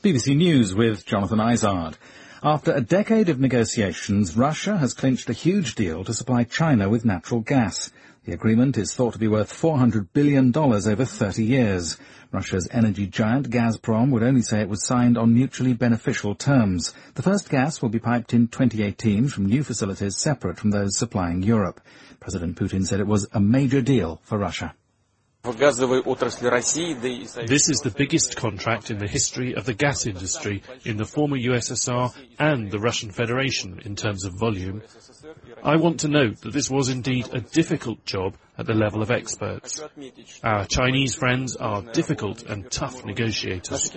BBC News with Jonathan Izard. After a decade of negotiations, Russia has clinched a huge deal to supply China with natural gas. The agreement is thought to be worth $400 billion over 30 years. Russia's energy giant Gazprom would only say it was signed on mutually beneficial terms. The first gas will be piped in 2018 from new facilities separate from those supplying Europe. President Putin said it was a major deal for Russia. This is the biggest contract in the history of the gas industry in the former USSR and the Russian Federation in terms of volume. I want to note that this was indeed a difficult job at the level of experts. Our Chinese friends are difficult and tough negotiators.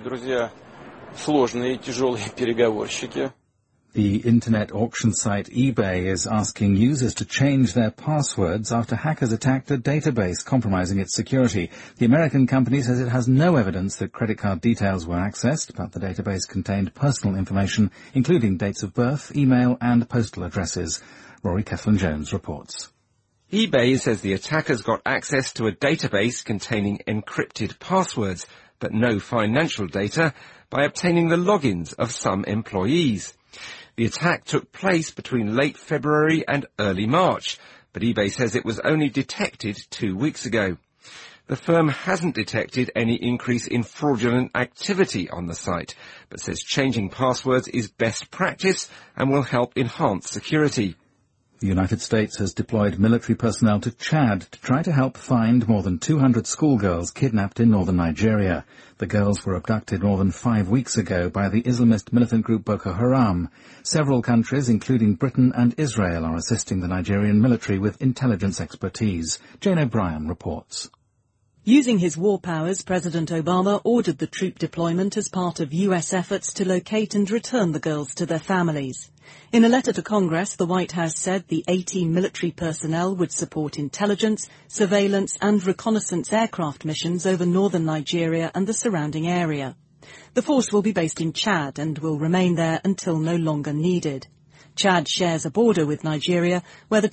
The internet auction site eBay is asking users to change their passwords after hackers attacked a database compromising its security. The American company says it has no evidence that credit card details were accessed, but the database contained personal information, including dates of birth, email and postal addresses. Rory Keflin-Jones reports. eBay says the attackers got access to a database containing encrypted passwords, but no financial data, by obtaining the logins of some employees. The attack took place between late February and early March, but eBay says it was only detected 2 weeks ago. The firm hasn't detected any increase in fraudulent activity on the site, but says changing passwords is best practice and will help enhance security. The United States has deployed military personnel to Chad to try to help find more than 200 schoolgirls kidnapped in northern Nigeria. The girls were abducted more than 5 weeks ago by the Islamist militant group Boko Haram. Several countries, including Britain and Israel, are assisting the Nigerian military with intelligence expertise. Jane O'Brien reports. Using his war powers, President Obama ordered the troop deployment as part of U.S. efforts to locate and return the girls to their families. In a letter to Congress, the White House said the 18 military personnel would support intelligence, surveillance and reconnaissance aircraft missions over northern Nigeria and the surrounding area. The force will be based in Chad and will remain there until no longer needed. Chad shares a border with Nigeria, where the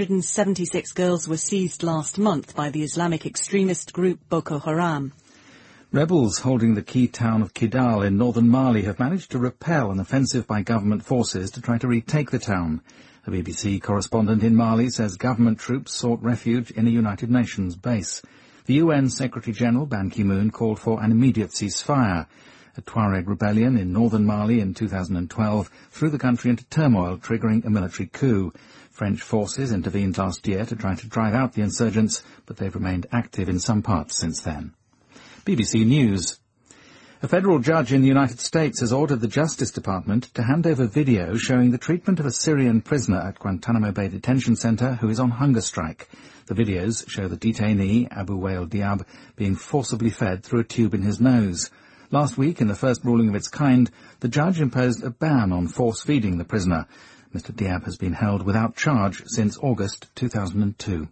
276 girls were seized last month by the Islamic extremist group Boko Haram. Rebels holding the key town of Kidal in northern Mali have managed to repel an offensive by government forces to try to retake the town. A BBC correspondent in Mali says government troops sought refuge in a United Nations base. The UN Secretary-General Ban Ki-moon called for an immediate ceasefire. A Tuareg rebellion in northern Mali in 2012 threw the country into turmoil, triggering a military coup. French forces intervened last year to try to drive out the insurgents, but they've remained active in some parts since then. BBC News. A federal judge in the United States has ordered the Justice Department to hand over video showing the treatment of a Syrian prisoner at Guantanamo Bay Detention Center who is on hunger strike. The videos show the detainee, Abu Wael Diab, being forcibly fed through a tube in his nose. Last week, in the first ruling of its kind, the judge imposed a ban on force-feeding the prisoner. Mr. Diab has been held without charge since August 2002.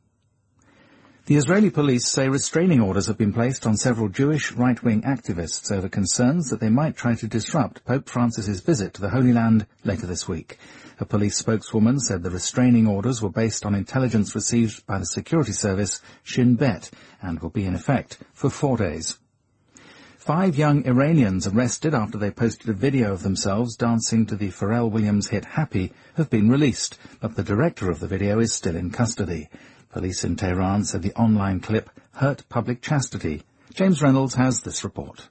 The Israeli police say restraining orders have been placed on several Jewish right-wing activists over concerns that they might try to disrupt Pope Francis's visit to the Holy Land later this week. A police spokeswoman said the restraining orders were based on intelligence received by the security service Shin Bet and will be in effect for 4 days. 5 young Iranians arrested after they posted a video of themselves dancing to the Pharrell Williams hit Happy have been released, but the director of the video is still in custody. Police in Tehran said the online clip hurt public chastity. James Reynolds has this report.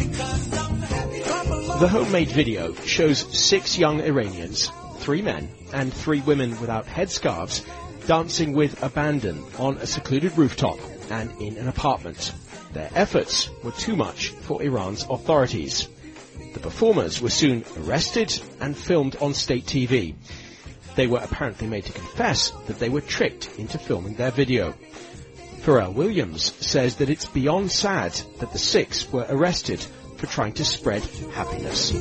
The homemade video shows 6 young Iranians, 3 men and 3 women without headscarves, dancing with abandon on a secluded rooftop and in an apartment. Their efforts were too much for Iran's authorities. The performers were soon arrested and filmed on state TV. They were apparently made to confess that they were tricked into filming their video. Pharrell Williams says that it's beyond sad that the 6 were arrested for trying to spread happiness.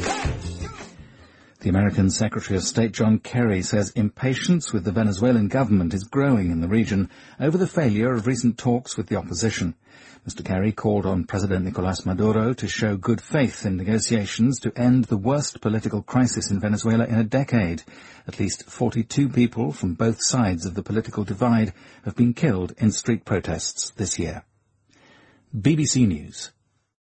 The American Secretary of State John Kerry says impatience with the Venezuelan government is growing in the region over the failure of recent talks with the opposition. Mr. Kerry called on President Nicolás Maduro to show good faith in negotiations to end the worst political crisis in Venezuela in a decade. At least 42 people from both sides of the political divide have been killed in street protests this year. BBC News.